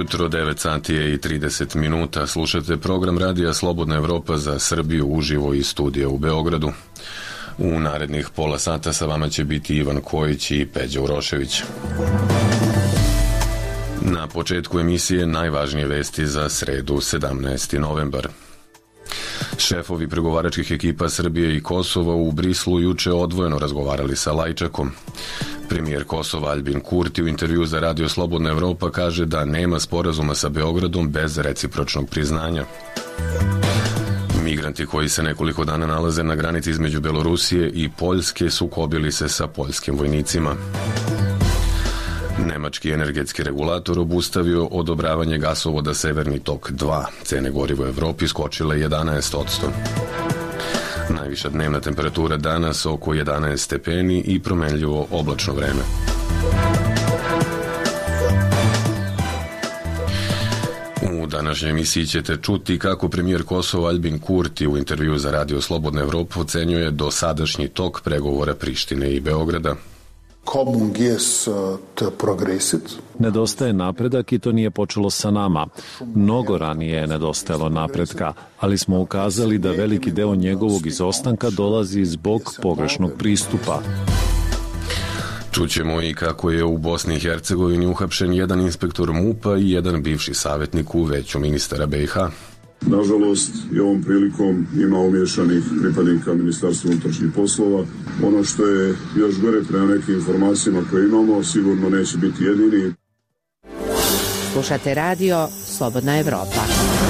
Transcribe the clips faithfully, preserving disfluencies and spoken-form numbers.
ujutro, devet sati je i trideset minuta. Slušate program radija Slobodna Evropa za Srbiju uživo iz studija u Beogradu. U narednih pola sata sa vama će biti Ivan Kojić i Peđa Urošević. Na početku emisije najvažnije vesti za sredu, sedamnaesti novembar. Šefovi pregovaračkih ekipa Srbije i Kosova u Brislu juče odvojeno razgovarali sa Lajčakom. Premijer Kosova Aljbin Kurti u intervju za Radio Slobodna Evropa kaže da nema sporazuma sa Beogradom bez recipročnog priznanja. Migranti koji se nekoliko dana nalaze na granici između Belorusije i Poljske sukobili se sa poljskim vojnicima. Nemački energetski regulator obustavio odobravanje gasovoda Severni tok dva. Cene goriva u Evropi skočile jedanaest posto. Najviša dnevna temperatura danas oko jedanaest stepeni i promenljivo oblačno vreme. U današnjoj emisiji ćete čuti kako premijer Kosova Aljbin Kurti u intervju za Radio Slobodna Evropa ocenjuje dosadašnji tok pregovora Prištine i Beograda. Nedostaje napredak i to nije počelo sa nama. Mnogo ranije je nedostajalo napretka, ali smo ukazali da veliki deo njegovog izostanka dolazi zbog pogrešnog pristupa. Čućemo i kako je u Bosni i Hercegovini uhapšen jedan inspektor MUP-a i jedan bivši savjetnik u veću ministara B i H. Nažalost, i ovom prilikom ima umješanih pripadnika Ministarstva unutrašnjih poslova. Ono što je još gore prema nekim informacijama koje imamo, sigurno neće biti jedini. Slušate radio Slobodna Evropa.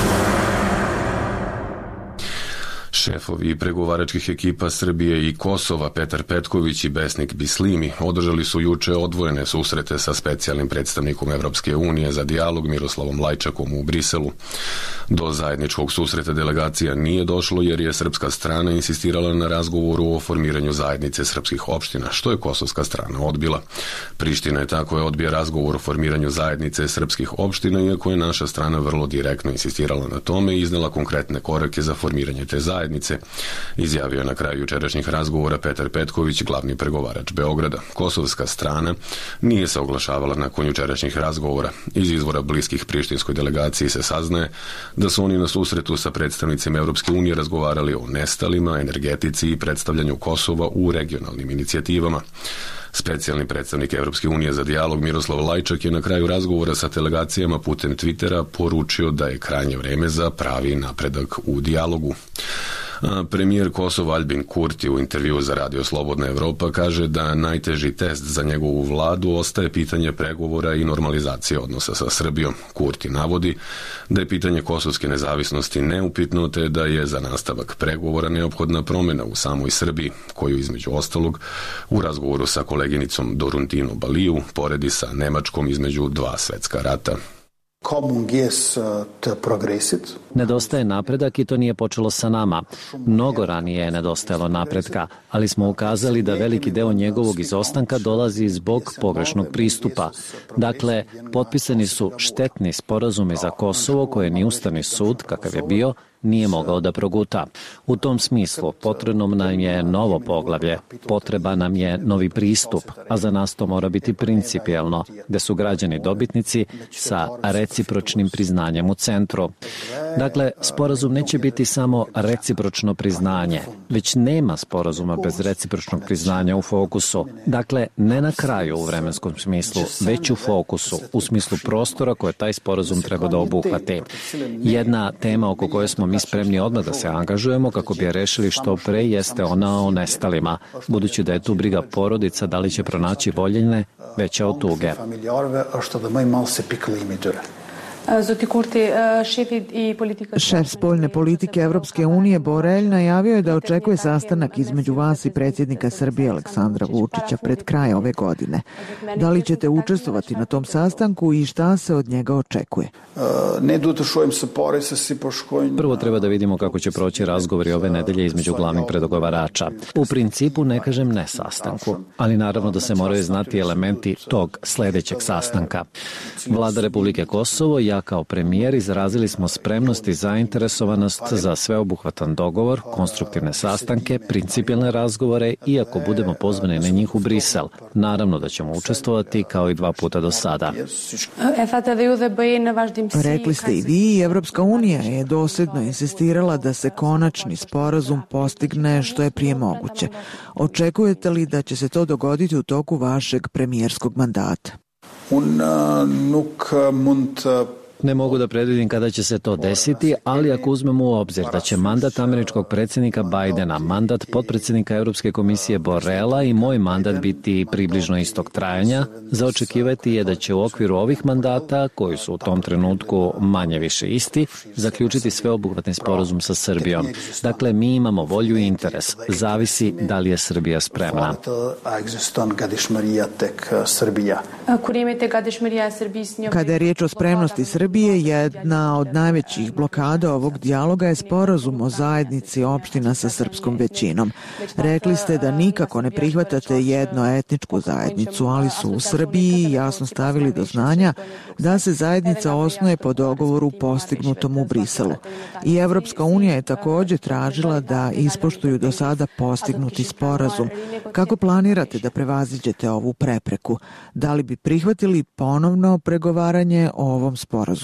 Šefovi pregovaračkih ekipa Srbije i Kosova Petar Petković i Besnik Bislimi održali su juče odvojene susrete sa specijalnim predstavnikom Evropske unije za dijalog Miroslavom Lajčakom u Briselu. Do zajedničkog susreta delegacija nije došlo jer je srpska strana insistirala na razgovoru o formiranju zajednice srpskih opština, što je kosovska strana odbila. Priština je tako je odbija razgovor o formiranju zajednice srpskih opština, iako je naša strana vrlo direktno insistirala na tome i iznela konkretne korake za formiranje te zajednice. Izjavio je na kraju jučerašnjih razgovora Petar Petković, glavni pregovarač Beograda. Kosovska strana nije se oglašavala nakon jučerašnjih razgovora. Iz izvora bliskih prištinskoj delegaciji se saznaje da su oni na susretu sa predstavnicima Evropske unije razgovarali o nestalima, energetici i predstavljanju Kosova u regionalnim inicijativama. Specijalni predstavnik Evropske unije za dijalog Miroslav Lajčak je na kraju razgovora sa delegacijama putem Twittera poručio da je krajnje vreme za pravi napredak u dijalogu. Premijer Kosova Aljbin Kurti u intervju za Radio Slobodna Evropa kaže da najteži test za njegovu vladu ostaje pitanje pregovora i normalizacije odnosa sa Srbijom. Kurti navodi da je pitanje kosovske nezavisnosti neupitno te da je za nastavak pregovora neophodna promjena u samoj Srbiji, koju između ostalog u razgovoru sa koleginicom Doruntino Baliju poredi sa Nemačkom između dva svetska rata. Nedostaje napredak i to nije počelo sa nama. Mnogo ranije je nedostajalo napretka, ali smo ukazali da veliki deo njegovog izostanka dolazi zbog pogrešnog pristupa. Dakle, potpisani su štetni sporazumi za Kosovo koje ni Ustavni sud, kakav je bio, nije mogao da proguta. U tom smislu potrebno nam je novo poglavlje, potreba nam je novi pristup, a za nas to mora biti principijelno, gde su građani dobitnici sa recipročnim priznanjem u centru. Dakle, sporazum neće biti samo recipročno priznanje, već nema sporazuma bez recipročnog priznanja u fokusu. Dakle, ne na kraju u vremenskom smislu, već u fokusu, u smislu prostora koje taj sporazum treba da obuhvati. Jedna tema oko koje smo mi spremni odmah da se angažujemo kako bi je rešili što pre jeste ona o nestalima, budući da je tu briga porodica da li će pronaći voljene veća od tuge. Šef spoljne politike Evropske unije Borelj najavio je da očekuje sastanak između vas i predsjednika Srbije Aleksandra Vučića pred kraj ove godine. Da li ćete učestvovati na tom sastanku i šta se od njega očekuje? Prvo treba da vidimo kako će proći razgovori ove nedelje između glavnih pregovarača. U principu ne kažem ne sastanku, ali naravno da se moraju znati elementi tog sledećeg sastanka. Vlada Republike Kosovo ja kao premijer izrazili smo spremnost i zainteresovanost za sveobuhvatan dogovor, konstruktivne sastanke, principijelne razgovore i ako budemo pozvani na njih u Brisel. Naravno da ćemo učestvovati kao i dva puta do sada. Rekli ste i vi, Evropska unija je dosljedno insistirala da se konačni sporazum postigne što je prije moguće. Očekujete li da će se to dogoditi u toku vašeg premijerskog mandata? Ne mogu da predvidim kada će se to desiti, ali ako uzmemo u obzir da će mandat američkog predsjednika Bajdena, mandat potpredsjednika Europske komisije Borrella i moj mandat biti približno istog trajanja, za očekivati je da će u okviru ovih mandata, koji su u tom trenutku manje više isti, zaključiti sveobuhvatni sporazum sa Srbijom. Dakle, mi imamo volju i interes. Zavisi da li je Srbija spremna. Kada je riječ o spremnosti Srbije, jedna od najvećih blokada ovog dijaloga je sporazum o zajednici opština sa srpskom većinom. Rekli ste da nikako ne prihvatate jednoetničku zajednicu, ali su u Srbiji jasno stavili do znanja da se zajednica osnuje po dogovoru postignutom u Briselu. I Evropska unija je također tražila da ispoštuju do sada postignuti sporazum. Kako planirate da prevaziđete ovu prepreku? Da li bi prihvatili ponovno pregovaranje o ovom sporazumu?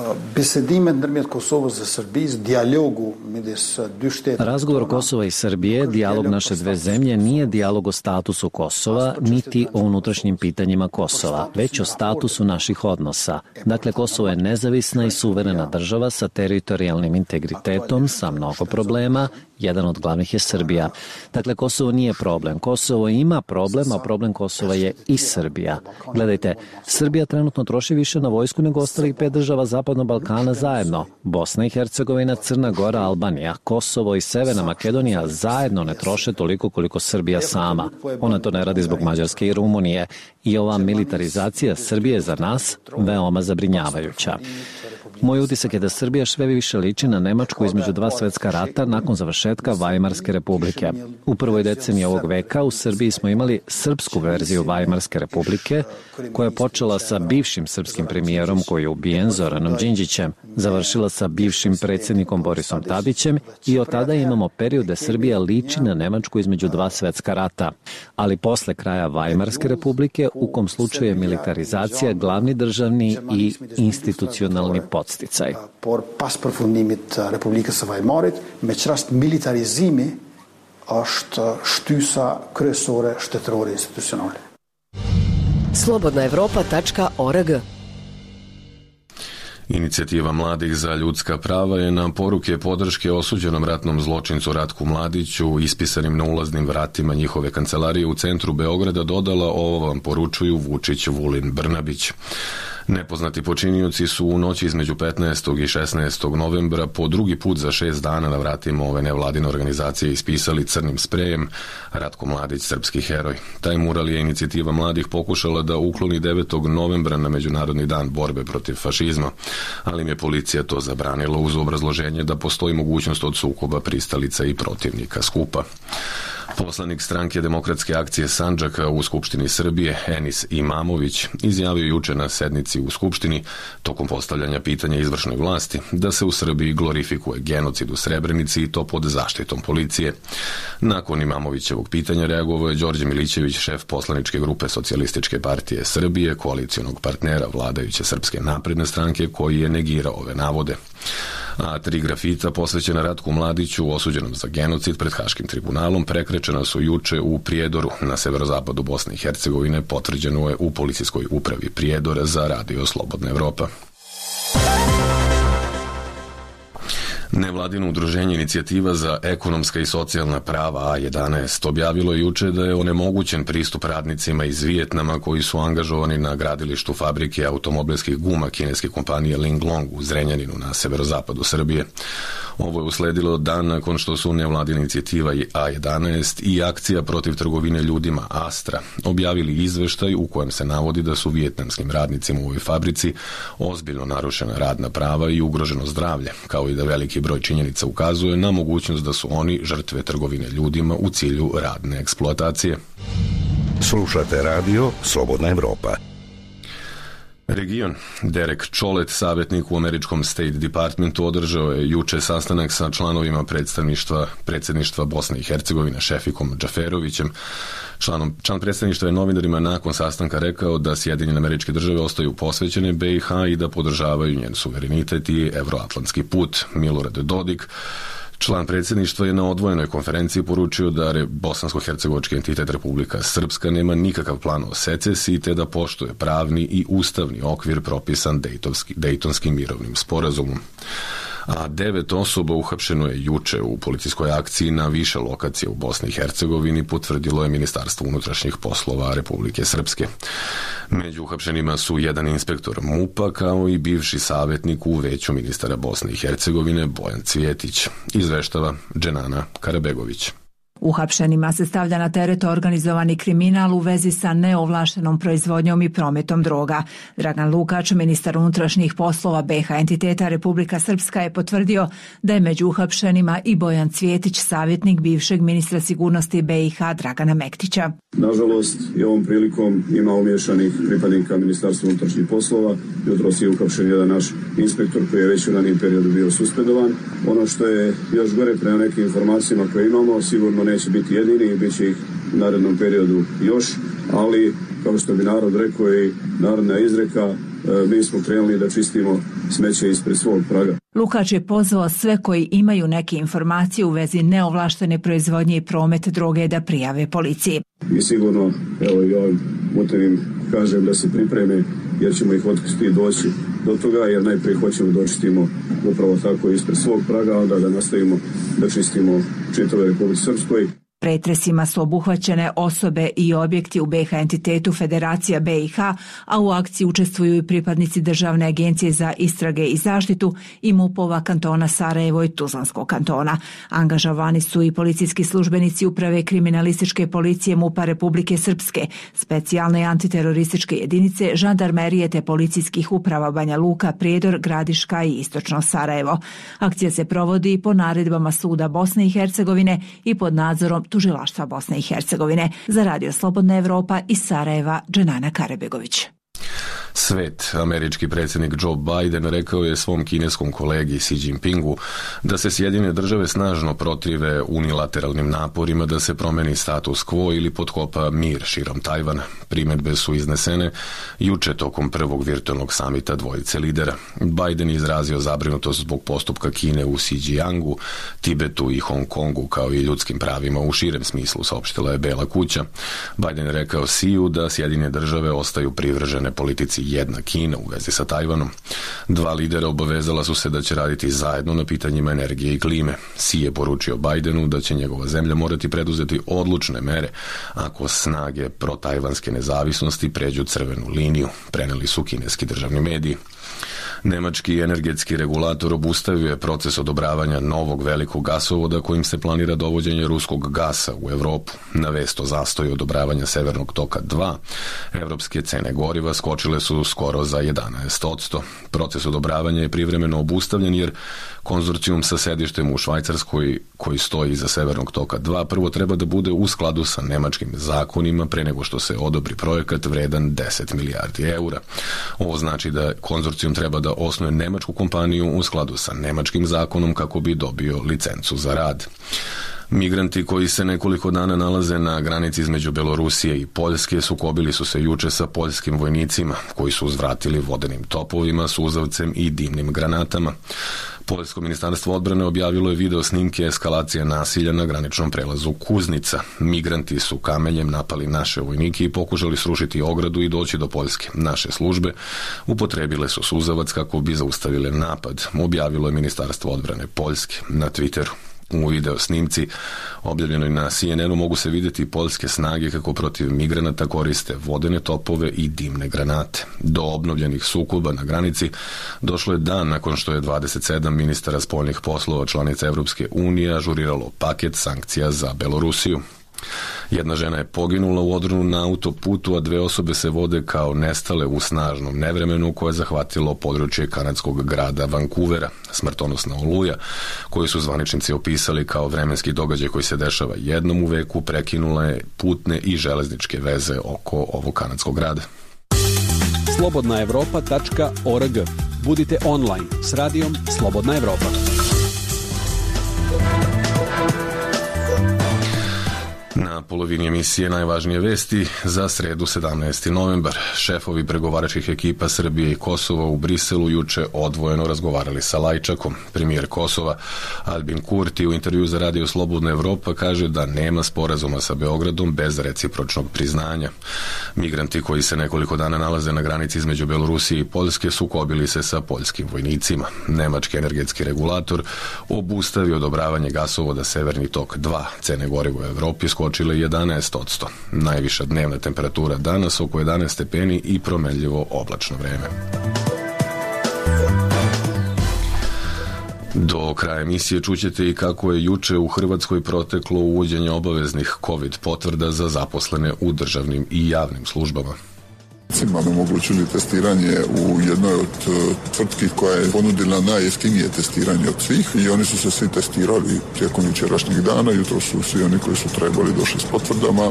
Razgovor Kosova i Srbije, dijalog naše dve zemlje, nije dijalog o statusu Kosova, niti o unutrašnjim pitanjima Kosova, već o statusu naših odnosa. Dakle, Kosovo je nezavisna i suverena država sa teritorijalnim integritetom, sa mnogo problema. Jedan od glavnih je Srbija. Dakle, Kosovo nije problem. Kosovo ima problem, a problem Kosova je i Srbija. Gledajte, Srbija trenutno troši više na vojsku nego ostalih pet država Zapadnog Balkana zajedno. Bosna i Hercegovina, Crna Gora, Albanija, Kosovo i Severna Makedonija zajedno ne troše toliko koliko Srbija sama. Ona to ne radi zbog Mađarske i Rumunije. I ova militarizacija Srbije je za nas veoma zabrinjavajuća. Moj utisak je da Srbija sve više liči na Nemačku između dva svetska rata nakon završetka Vajmarske republike. U prvoj deceniji ovog veka u Srbiji smo imali srpsku verziju Vajmarske republike, koja je počela sa bivšim srpskim premijerom koji je ubijen Zoranom Đinđićem, završila sa bivšim predsjednikom Borisom Tadićem i od tada imamo period da Srbija liči na Nemačku između dva svetska rata. Ali posle kraja Vajmarske republike, u kom slučaju je militarizacija glavni državni i institucionalni podsticaj. Por pasprofundimit Republika së Vajmarit, me çrast militarizimi është shtysa kryesore shtetërore institucionale. slobodna evropa tačka org. Inicijativa mladih za ljudska prava je na poruke podrške osuđenom ratnom zločincu Ratku Mladiću, ispisanim na ulaznim vratima njihove kancelarije u centru Beograda, dodala: ovo vam poručuju Vučić, Vulin, Brnabić. Nepoznati počinioci su u noći između petnaestog i šesnaestog novembra po drugi put za šest dana na vratima ove nevladine organizacije ispisali crnim sprejem Ratko Mladić, srpski heroj. Taj mural je inicijativa mladih pokušala da ukloni devetog novembra na Međunarodni dan borbe protiv fašizma, ali im je policija to zabranila uz obrazloženje da postoji mogućnost od sukoba pristalica i protivnika skupa. Poslanik stranke Demokratske akcije Sandžaka u Skupštini Srbije, Enis Imamović, izjavio juče na sednici u Skupštini tokom postavljanja pitanja izvršnoj vlasti da se u Srbiji glorifikuje genocid u Srebrenici i to pod zaštitom policije. Nakon Imamovićevog pitanja reagovao je Đorđe Milićević, šef poslaničke grupe Socijalističke partije Srbije, koalicionog partnera vladajuće Srpske napredne stranke, koji je negirao ove navode. A tri grafita posvećena Ratku Mladiću, osuđenom za genocid pred Haškim tribunalom, prekrečena su juče u Prijedoru na severozapadu Bosne i Hercegovine, potvrđeno je u policijskoj upravi Prijedora za radio Slobodna Evropa. Nevladino udruženje Inicijativa za ekonomska i socijalna prava A jedanaest objavilo je juče da je onemogućen pristup radnicima iz Vijetnama koji su angažovani na gradilištu fabrike automobilskih guma kineske kompanije Linglong u Zrenjaninu na severozapadu Srbije. Ovo je usledilo dan nakon što su nevladina inicijativa A jedanaest i akcija protiv trgovine ljudima Astra objavili izveštaj u kojem se navodi da su vijetnamskim radnicima u ovoj fabrici ozbiljno narušena radna prava i ugroženo zdravlje, kao i da veliki broj činjenica ukazuje na mogućnost da su oni žrtve trgovine ljudima u cilju radne eksploatacije. Slušate radio Slobodna Evropa. Region. Derek Chollet, savjetnik u američkom State Departmentu, održao je juče sastanak sa članovima predstavništva predsjedništva Bosne i Hercegovine Šefikom Džaferovićem. Članom, član predstavništva je novinarima nakon sastanka rekao da Sjedinjene Američke Države ostaju posvećene B i H i da podržavaju njen suverenitet i evroatlantski put. Milorad Dodik, član predsjedništva, je na odvojenoj konferenciji poručio da bosansko-hercegovački entitet Republika Srpska nema nikakav plan o secesiji te da poštuje pravni i ustavni okvir propisan Dejtonskim mirovnim sporazumom. A devet osoba uhapšeno je juče u policijskoj akciji na više lokacije u Bosni i Hercegovini, potvrdilo je Ministarstvo unutrašnjih poslova Republike Srpske. Među uhapšenima su jedan inspektor MUP-a kao i bivši savjetnik u veću ministara Bosne i Hercegovine Bojan Cvjetić, izveštava Dženana Karabegović. Uhapšenima se stavlja na teret organizovani kriminal u vezi sa neovlaštenom proizvodnjom i prometom droga. Dragan Lukač, ministar unutrašnjih poslova B i H entiteta Republika Srpska, je potvrdio da je među uhapšenima i Bojan Cvjetić, savjetnik bivšeg ministra sigurnosti B i H Dragana Mektića. Nažalost, i ovom prilikom ima umješanih pripadnika Ministarstva unutrašnjih poslova. Jutros je uhapšen jedan naš inspektor koji je već u ranim periodu bio suspendovan. Ono što je još gore prema nekim informacijama koje imamo, sigurno neće biti jedini i bit će ih u narednom periodu još, ali kao što bi narod rekao i narodna izreka, mi smo krenuli da čistimo smeće ispred svog praga. Lukač je pozvao sve koji imaju neke informacije u vezi neovlaštene proizvodnje i promet droge da prijave policiji. I sigurno, evo i ovim putem kažem da se pripreme, jer ćemo ih otkriti doći do toga, jer najprije hoćemo da očistimo upravo tako ispred svog praga, a onda da nastavimo da čistimo čitave Republike Srpskoj. Pretresima su obuhvaćene osobe i objekti u B i H entitetu Federacija B i H, a u akciji učestvuju i pripadnici Državne agencije za istrage i zaštitu i MUP-ova kantona Sarajevo i Tuzlanskog kantona. Angažovani su i policijski službenici uprave kriminalističke policije MUP-a Republike Srpske, specijalne antiterorističke jedinice, žandarmerije te policijskih uprava Banja Luka, Prijedor, Gradiška i Istočno Sarajevo. Akcija se provodi po naredbama Suda Bosne i Hercegovine i pod nadzorom Tužilaštva Bosne i Hercegovine. Za Radio Slobodna Evropa iz Sarajeva, Dženana Karabegović. Svet. Američki predsjednik Joe Biden rekao je svom kineskom kolegi Xi Jinpingu da se Sjedinjene države snažno protive unilateralnim naporima da se promeni status quo ili potkopa mir širom Tajvana. Primjedbe su iznesene juče tokom prvog virtualnog samita dvojice lidera. Biden je izrazio zabrinutost zbog postupka Kine u Xinjiangu, Tibetu i Hong Kongu kao i ljudskim pravima u širem smislu, saopštila je Bela kuća. Biden je rekao Xiu da Sjedinjene države ostaju privržene politici jedna Kina u vezi sa Tajvanom. Dva lidera obavezala su se da će raditi zajedno na pitanjima energije i klime. Xi je poručio Bidenu da će njegova zemlja morati preduzeti odlučne mere ako snage protajvanske nezavisnosti pređu crvenu liniju, preneli su kineski državni mediji. Nemački energetski regulator obustavio je proces odobravanja novog velikog gasovoda kojim se planira dovođenje ruskog gasa u Evropu. Na vest o zastoju odobravanja Severnog toka dva, evropske cene goriva skočile su skoro za jedanaest posto. Proces odobravanja je privremeno obustavljen jer konzorcijum sa sedištem u Švajcarskoj koji stoji iza Severnog toka dva prvo treba da bude u skladu sa nemačkim zakonima pre nego što se odobri projekat vredan deset milijardi eura. Ovo znači da konzorcijum treba da osnuje nemačku kompaniju u skladu sa nemačkim zakonom kako bi dobio licencu za rad. Migranti koji se nekoliko dana nalaze na granici između Belorusije i Poljske sukobili su se juče sa poljskim vojnicima koji su uzvratili vodenim topovima, suzavcem i dimnim granatama. Poljsko ministarstvo odbrane objavilo je video snimke eskalacije nasilja na graničnom prelazu Kuznica. Migranti su kamenjem napali naše vojnike i pokušali srušiti ogradu i doći do Poljske. Naše službe upotrebile su suzavac kako bi zaustavile napad, objavilo je ministarstvo odbrane Poljske na Twitteru. U video snimci objavljenoj na C N N-u mogu se vidjeti poljske snage kako protiv migranata koriste vodene topove i dimne granate. Do obnovljenih sukoba na granici došlo je dan nakon što je dvadeset sedam ministara spoljnih poslova članica Evropske unije ažuriralo paket sankcija za Belorusiju. Jedna žena je poginula u odronu na autoputu, a dve osobe se vode kao nestale u snažnom nevremenu koje je zahvatilo područje kanadskog grada Vancouvera. Smrtonosna oluja, koju su zvaničnici opisali kao vremenski događaj koji se dešava jednom u veku, prekinula je putne i železničke veze oko ovog kanadskog grada. slobodna evropa tačka org. Budite online s radijom Slobodna Evropa. Na polovini emisije najvažnije vesti za sredu sedamnaesti novembar. Šefovi pregovaračkih ekipa Srbije i Kosova u Briselu juče odvojeno razgovarali sa Lajčakom. Premijer Kosova Albin Kurti u intervju za radio Slobodna Evropa kaže da nema sporazuma sa Beogradom bez recipročnog priznanja. Migranti koji se nekoliko dana nalaze na granici između Belorusije i Poljske sukobili se sa poljskim vojnicima. Nemački energetski regulator obustavio odobravanje gasovoda Severni tok dva. Cene goriva u Evropi skočile jedanaest posto. Najviša dnevna temperatura danas oko jedanaest stepeni i promenljivo oblačno vreme. Do kraja emisije čućete i kako je juče u Hrvatskoj proteklo uvođenje obaveznih COVID potvrda za zaposlene u državnim i javnim službama. Smo omogućili testiranje u jednoj od tvrtki koja je ponudila najjeftinije testiranje od svih i oni su se svi testirali tijekom jučerašnjeg dana. Jutro su svi oni koji su trebali došli s potvrdama.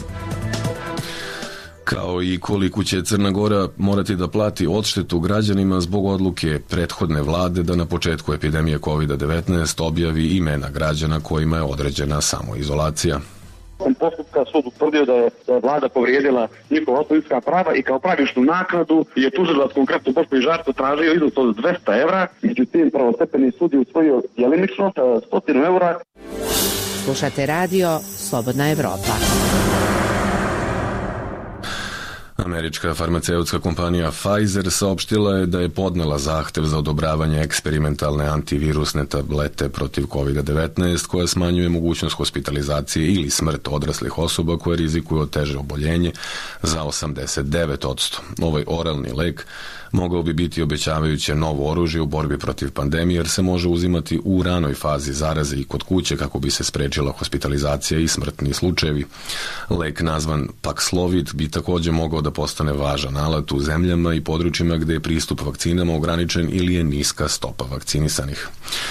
Kao i koliko će Crna Gora morati da plati odštetu građanima zbog odluke prethodne vlade da na početku epidemije kovid devetnaest objavi imena građana kojima je određena samoizolacija. U postupka sud utvrdio da je, da je vlada povrijedila njihova autorijska prava i kao pravičnu naknadu je tužilac konkretno Boško Ižarko tražio iznos od dvesta evra, međutim prvostepeni sud je usvojio jelimično sto evra. Slušate radio Slobodna Evropa. Američka farmaceutska kompanija Pfizer saopštila je da je podnela zahtev za odobravanje eksperimentalne antivirusne tablete protiv kovid devetnaest koja smanjuje mogućnost hospitalizacije ili smrt odraslih osoba koje rizikuju od teže oboljenje za osamdeset devet posto. Ovaj oralni lek mogao bi biti obećavajuće novo oružje u borbi protiv pandemije jer se može uzimati u ranoj fazi zaraze i kod kuće kako bi se sprečila hospitalizacija i smrtni slučajevi. Lek nazvan Paxlovid bi također mogao da postane važan alat u zemljama i područjima gde je pristup vakcinama ograničen ili je niska stopa vakcinisanih.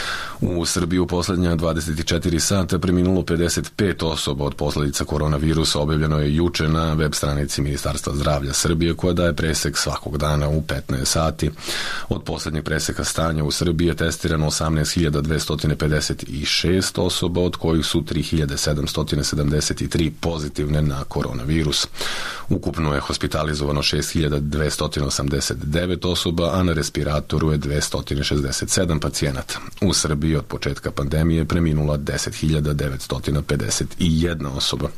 U Srbiji u posljednja dvadeset četiri sata preminulo pedeset pet osoba od posljedica koronavirusa, objavljeno je juče na web stranici Ministarstva zdravlja Srbije koja daje presek svakog dana u petnaest sati. Od posljednjeg preseka stanja u Srbiji je testirano osamnaest hiljada dvesta pedeset šest osoba, od kojih su tri hiljade sedamsto sedamdeset tri pozitivne na koronavirus. Ukupno je hospitalizovano šest hiljada dvesta osamdeset devet osoba, a na respiratoru je dvesta šezdeset sedam pacijenata. U Srbiji od početka pandemije preminula deset hiljada devetsto pedeset jedna osoba.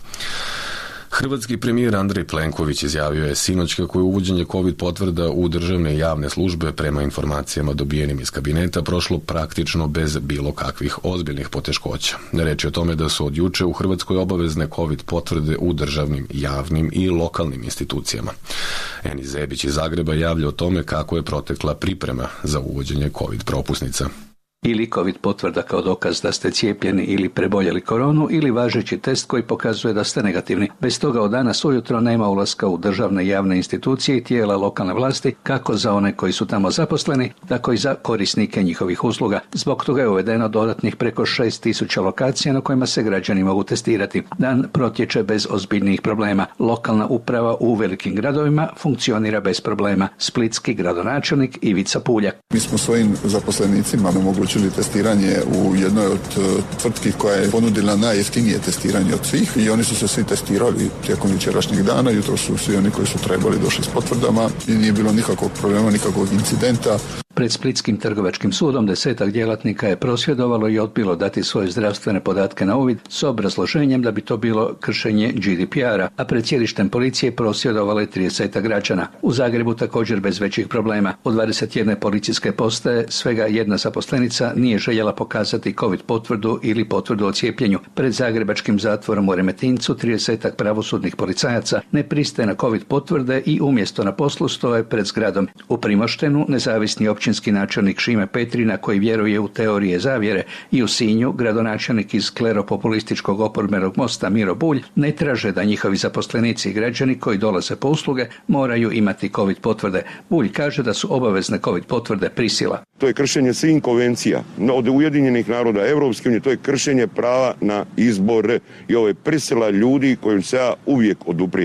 Hrvatski premijer Andrej Plenković izjavio je sinoć kako je uvođenje COVID potvrda u državne i javne službe prema informacijama dobijenim iz kabineta prošlo praktično bez bilo kakvih ozbiljnih poteškoća. Reč je o tome da su od juče u Hrvatskoj obavezne COVID potvrde u državnim, javnim i lokalnim institucijama. Eni Zebić iz Zagreba javlja o tome kako je protekla priprema za uvođenje COVID propusnica. Ili COVID potvrda kao dokaz da ste cijepljeni ili preboljeli koronu ili važeći test koji pokazuje da ste negativni. Bez toga od danas ujutro nema ulaska u državne i javne institucije i tijela lokalne vlasti, kako za one koji su tamo zaposleni, tako i za korisnike njihovih usluga. Zbog toga je uvedeno dodatnih preko šest tisuća lokacija na kojima se građani mogu testirati. Dan protječe bez ozbiljnijih problema. Lokalna uprava u velikim gradovima funkcionira bez problema. Splitski gradonačelnik Ivica Puljak. Mi smo svojim zaposlenicima omogućili testiranje u jednoj od tvrtki koja je ponudila najjeftinije testiranje od svih i oni su se svi testirali tijekom jučerašnjeg dana. Jutro su svi oni koji su trebali došli s potvrdama i nije bilo nikakvog problema, nikakvog incidenta. Pred Splitskim trgovačkim sudom desetak djelatnika je prosvjedovalo i odbilo dati svoje zdravstvene podatke na uvid s obrazloženjem da bi to bilo kršenje G D P R-a, a pred sjedištem policije prosvjedovalo je trideset građana. U Zagrebu također bez većih problema. U dvadeset jedne policijske postaje svega jedna zaposlenica nije željela pokazati COVID potvrdu ili potvrdu o cijepljenju. Pred zagrebačkim zatvorom u Remetincu trideset pravosudnih policajaca ne pristaje na COVID potvrde i umjesto na poslu stoje pred zgradom. U Primoštenu nezavisni općinski načelnik Šime Petrina, koji vjeruje u teorije zavjere, i u Sinju gradonačelnik iz kleropopulističkog oporbenog mosta Miro Bulj ne traže da njihovi zaposlenici i građani koji dolaze po usluge moraju imati COVID potvrde. Bulj kaže da su obavezne COVID potvrde prisila. To je kršenje svih konvencija od Ujedinjenih naroda, Evropske unije, to je kršenje prava na izbor i ovo je prisila ljudi kojim se ja uvijek oduprijeti.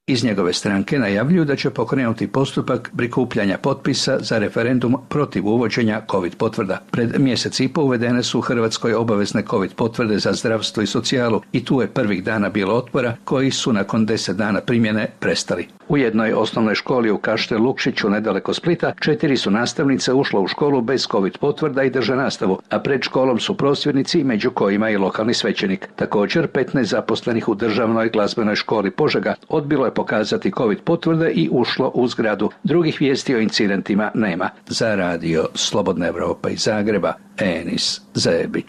Iz njegove stranke najavljuju da će pokrenuti postupak prikupljanja potpisa za referendum protiv uvođenja COVID potvrda. Pred mjesec i po uvedene su u Hrvatskoj obavezne COVID potvrde za zdravstvo i socijalu i tu je prvih dana bilo otpora koji su nakon deset dana primjene prestali. U jednoj osnovnoj školi u Kaštel Lukšiću nedaleko Splita četiri su nastavnice ušle u školu bez COVID potvrda i drže nastavu, a pred školom su prosvjednici, među kojima i lokalni svećenik. Također petnaest zaposlenih u državnoj glazbenoj školi Požega odbilo je pokazati COVID potvrde i ušlo u zgradu. Drugih vijesti o incidentima nema. Za radio Slobodna Evropa iz Zagreba, Enis Zebić.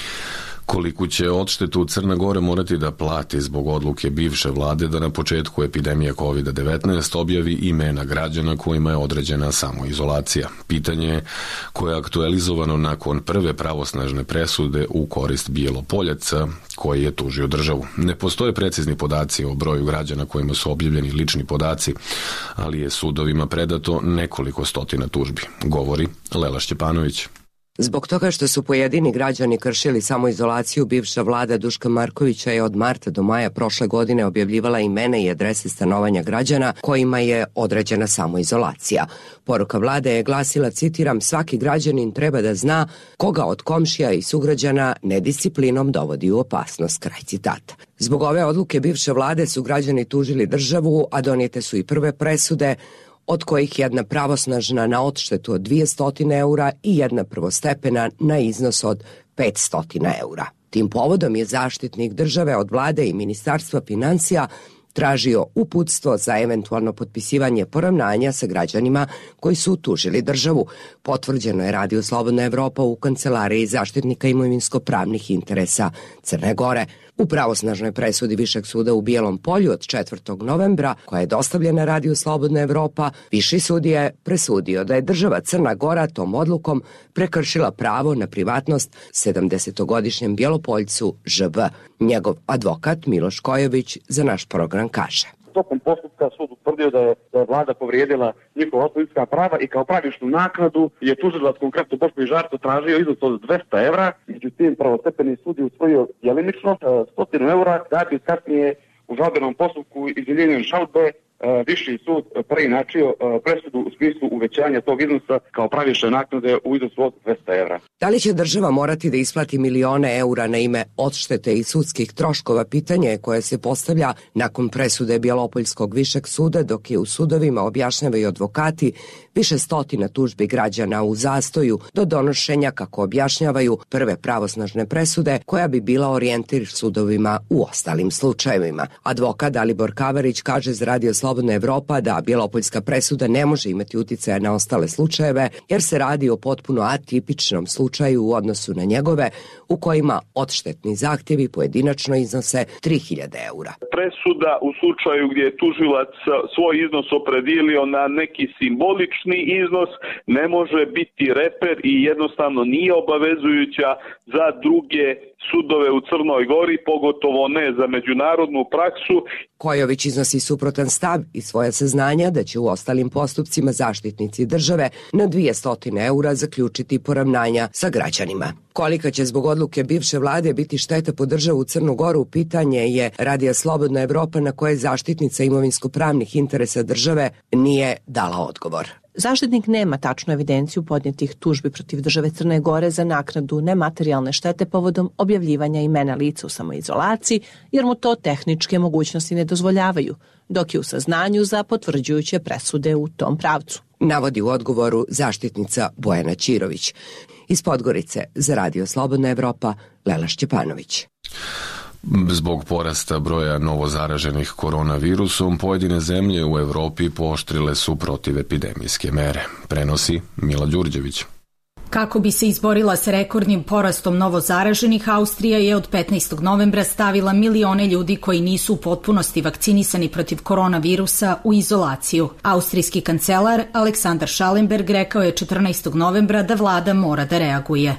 Koliku će odštetu Crna Gora morati da plati zbog odluke bivše vlade da na početku epidemije kovid devetnaest objavi imena građana kojima je određena samoizolacija. Pitanje koje je aktualizovano nakon prve pravosnažne presude u korist Bijelopoljaca koji je tužio državu. Ne postoje precizni podaci o broju građana kojima su objavljeni lični podaci, ali je sudovima predato nekoliko stotina tužbi, govori Lela Šćepanović. Zbog toga što su pojedini građani kršili samoizolaciju, bivša vlada Duška Markovića je od marta do maja prošle godine objavljivala imena i adrese stanovanja građana kojima je određena samoizolacija. Poruka vlade je glasila, citiram, svaki građanin treba da zna koga od komšija i sugrađana nedisciplinom dovodi u opasnost, kraj citata. Zbog ove odluke bivše vlade su građani tužili državu, a donijete su i prve presude, od kojih jedna pravosnažna na odštetu od dvjesto eura i jedna prvostepena na iznos od petsto eura. Tim povodom je zaštitnik države od vlade i Ministarstva financija tražio uputstvo za eventualno potpisivanje poravnanja sa građanima koji su tužili državu. Potvrđeno je Radio Slobodna Evropa u kancelariji zaštitnika imovinsko-pravnih interesa Crne Gore. U pravosnažnoj presudi Višeg suda u Bijelom Polju od četvrtog novembra, koja je dostavljena Radio Slobodna Evropa, Viši sud je presudio da je država Crna Gora tom odlukom prekršila pravo na privatnost sedamdesetogodišnjem Bjelopoljcu Ž V. Njegov advokat Miloš Kojović za naš program kaže. Tokom postupka sud utvrdio da je, da je vlada povrijedila njihova ostavinska prava i kao pravičnu naknadu je tužilac, konkretno Boško Žarko, tražio iznos od dvesta evra, međutim prvostepeni sud je usvojio djelimično sto eura, da bi kasnije u žalbenom postupku izjeljenjem žalbe Viši sud preinačio presudu u smislu uvećanja tog iznosa kao pravične naknade u iznosu od dvesta evra. Da li će država morati da isplati milione eura na ime odštete i sudskih troškova, pitanje koje se postavlja nakon presude Bjelopoljskog višeg suda, dok je u sudovima, objašnjavaju advokati, više stotina tužbi građana u zastoju do donošenja, kako objašnjavaju, prve pravosnažne presude koja bi bila orijentir sudovima u ostalim slučajevima. Advokat Dalibor Kavarić kaže za Radio Slobodna Evropa da Bjelopoljska presuda ne može imati uticaja na ostale slučajeve jer se radi o potpuno atipičnom slučaju u odnosu na njegove u kojima odštetni zahtjevi pojedinačno iznose tri hiljade eura. Presuda u slučaju gdje je tužilac svoj iznos opredilio na neki simbolični iznos ne može biti reper i jednostavno nije obavezujuća za druge sudove u Crnoj Gori, pogotovo ne za međunarodnu praksu. Kojović iznosi suprotan stav i svoja saznanja da će u ostalim postupcima zaštitnici države na dvjesto eura zaključiti poravnanja sa građanima. Kolika će zbog odluke bivše vlade biti šteta po državu Crnu Goru, pitanje je Radija Slobodna Evropa na koje zaštitnica imovinsko-pravnih interesa države nije dala odgovor. Zaštitnik nema tačnu evidenciju podnijetih tužbi protiv države Crne Gore za naknadu nematerijalne štete povodom objavljivanja imena lica u samoizolaciji, jer mu to tehničke mogućnosti ne dozvoljavaju, dok je u saznanju za potvrđujuće presude u tom pravcu. Navodi u odgovoru zaštitnica Bojana Ćirović. Iz Podgorice za Radio Slobodna Evropa, Lela Šćepanović. Zbog porasta broja novozaraženih koronavirusom, pojedine zemlje u Evropi pooštrile su protivepidemijske mere. Prenosi Mila Đurđević. Kako bi se izborila s rekordnim porastom novozaraženih, Austrija je od petnaestog novembra stavila milione ljudi koji nisu u potpunosti vakcinisani protiv koronavirusa u izolaciju. Austrijski kancelar Aleksandar Schallenberg rekao je četrnaestog novembra da vlada mora da reaguje.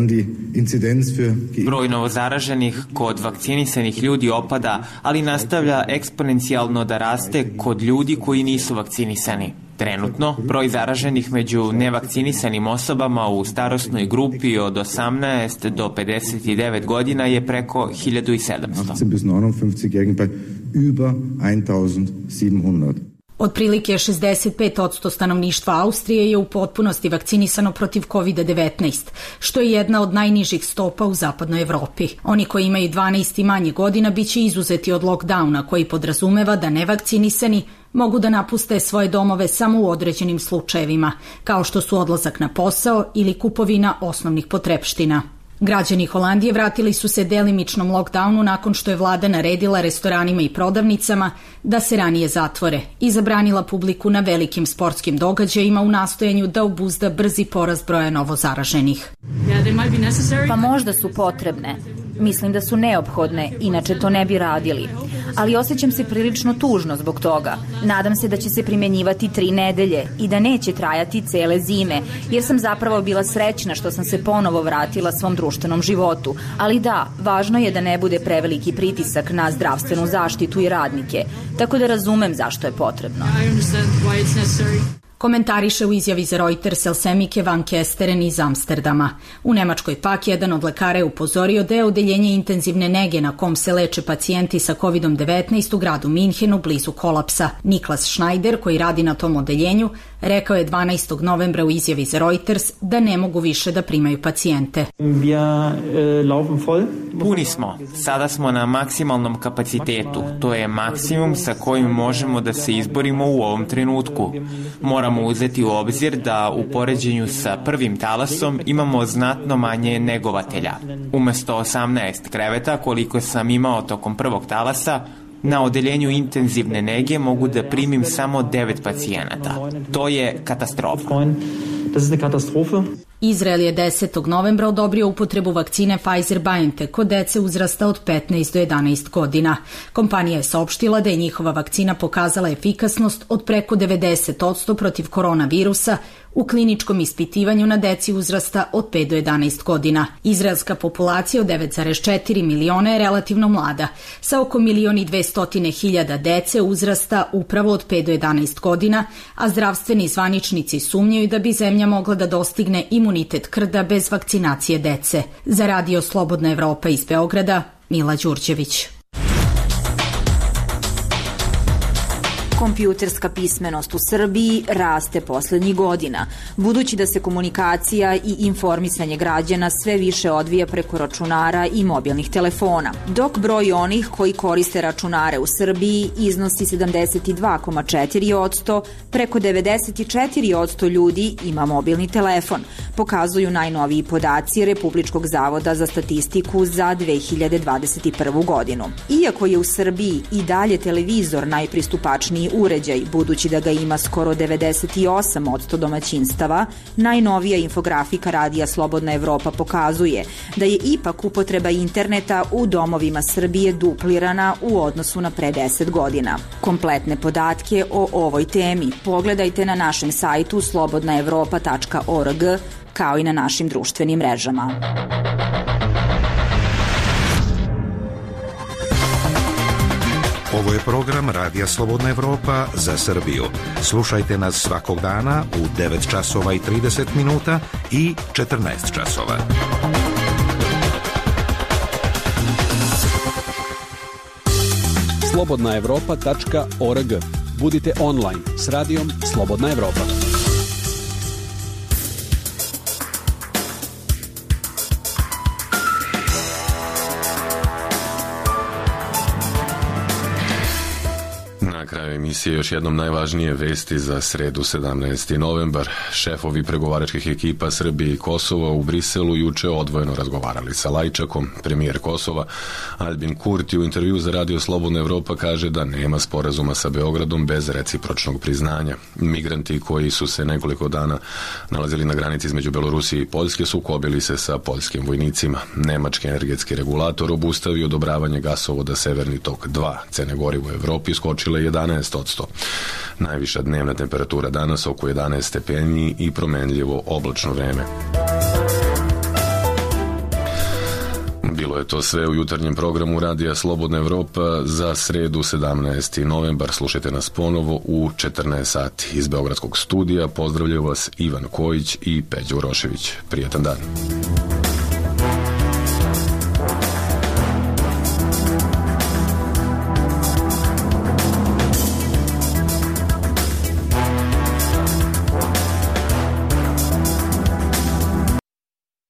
Broj novozaraženih kod vakcinisanih ljudi opada, ali nastavlja eksponencijalno da raste kod ljudi koji nisu vakcinisani. Trenutno, broj zaraženih među nevakcinisanim osobama u starosnoj grupi od osamnaest do pedeset devet godina je preko hiljadu sedamsto. über sedamnaest. Otprilike šezdeset pet posto stanovništva Austrije je u potpunosti vakcinisano protiv kovid devetnaest, što je jedna od najnižih stopa u zapadnoj Evropi. Oni koji imaju dvanaest i manje godina biće izuzeti od lockdowna, koji podrazumeva da nevakcinisani mogu da napuste svoje domove samo u određenim slučajevima, kao što su odlazak na posao ili kupovina osnovnih potrepština. Građani Holandije vratili su se delimičnom lockdownu nakon što je vlada naredila restoranima i prodavnicama da se ranije zatvore i zabranila publiku na velikim sportskim događajima u nastojanju da obuzda brzi porast broja novozaraženih. Pa možda su potrebne. Mislim da su neophodne, inače to ne bi radili. Ali osjećam se prilično tužno zbog toga. Nadam se da će se primjenjivati tri nedelje i da neće trajati cele zime, jer sam zapravo bila srećna što sam se ponovo vratila svom društvenom životu. Ali da, važno je da ne bude preveliki pritisak na zdravstvenu zaštitu i radnike, tako da razumem zašto je potrebno. Komentariše u izjavi za Reuters Elsemike van Kesteren iz Amsterdama. U Nemačkoj pak jedan od lekara je upozorio da je odeljenje intenzivne nege na kom se leče pacijenti sa kovid devetnaest u gradu Minhenu blizu kolapsa. Niklas Schneider, koji radi na tom odeljenju, rekao je dvanaestog novembra u izjavi za Reuters da ne mogu više da primaju pacijente. Puni smo. Sada smo na maksimalnom kapacitetu. To je maksimum sa kojim možemo da se izborimo u ovom trenutku. Moramo uzeti u obzir da u poređenju sa prvim talasom imamo znatno manje negovatelja. Umesto osamnaest kreveta koliko sam imao tokom prvog talasa, na odeljenju intenzivne nege mogu da primim samo devet pacijenata. To je katastrofa. Izrael je desetog novembra odobrio upotrebu vakcine Pfizer-BioNTech kod dece uzrasta od petnaest do jedanaest godina. Kompanija je saopštila da je njihova vakcina pokazala efikasnost od preko devedeset posto protiv koronavirusa u kliničkom ispitivanju na deci uzrasta od pet do jedanaest godina. Izraelska populacija od devet zarez četiri miliona je relativno mlada, sa oko milion i dvesta hiljada dece uzrasta upravo od pet do jedanaest godina, a zdravstveni zvaničnici sumnjaju da bi zemlja mogla da dostigne imunitet krda bez vakcinacije dece. Za Radio Slobodna Evropa iz Beograda, Mila Đurđević. Kompjuterska pismenost u Srbiji raste poslednjih godina, budući da se komunikacija i informisanje građana sve više odvija preko računara i mobilnih telefona, dok broj onih koji koriste računare u Srbiji iznosi sedamdeset dva zarez četiri posto, preko devedeset četiri posto ljudi ima mobilni telefon, pokazuju najnoviji podaci Republičkog zavoda za statistiku za dve hiljade dvadeset prvu godinu. Iako je u Srbiji i dalje televizor najpristupačniji uređaj, budući da ga ima skoro devedeset osam posto domaćinstava, najnovija infografika Radija Slobodna Evropa pokazuje da je ipak upotreba interneta u domovima Srbije duplirana u odnosu na pre deset godina. Kompletne podatke o ovoj temi pogledajte na našem sajtu slobodna evropa tačka org, kao i na našim društvenim mrežama. Ovo je program Radija Slobodna Evropa za Srbiju. Slušajte nas svakog dana u devet časova i trideset minuta i četrnaest časova. slobodna evropa tačka org. Budite online s radijom Slobodna Evropa. Na kraju emisije još jednom najvažnije vesti za sredu sedamnaesti novembar. Šefovi pregovaračkih ekipa Srbije i Kosova u Briselu juče odvojeno razgovarali sa Lajčakom. Premijer Kosova Albin Kurti u intervju za Radio Slobodna Evropa kaže da nema sporazuma sa Beogradom bez recipročnog priznanja. Migranti koji su se nekoliko dana nalazili na granici između Belorusije i Poljske sukobili se sa poljskim vojnicima. Nemački energetski regulator obustavio odobravanje gasovoda Severni tok dva. Cene goriva u Evropi skočile jedanaest posto. Najviša dnevna temperatura danas oko jedanaest stepeni i promenljivo oblačno vreme. Bilo je to sve u jutarnjem programu Radija Slobodna Evropa za sredu sedamnaesti novembar. Slušajte nas ponovo u četrnaest sati. Iz Beogradskog studija pozdravljaju vas Ivan Kojić i Peđa Urošević. Prijetan dan.